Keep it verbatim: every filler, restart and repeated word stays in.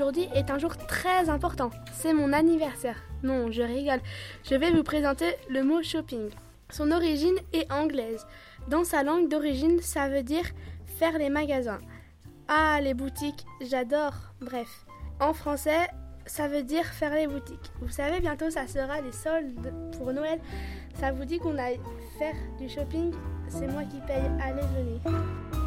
aujourd'hui est un jour très important. C'est mon anniversaire. Non, je rigole. Je vais vous présenter le mot shopping. Son origine est anglaise. Dans sa langue d'origine, ça veut dire faire les magasins. Ah, les boutiques, j'adore. Bref, en français, ça veut dire faire les boutiques. Vous savez, bientôt, ça sera les soldes pour Noël. Ça vous dit qu'on aille faire du shopping? C'est moi qui paye. Allez, venez.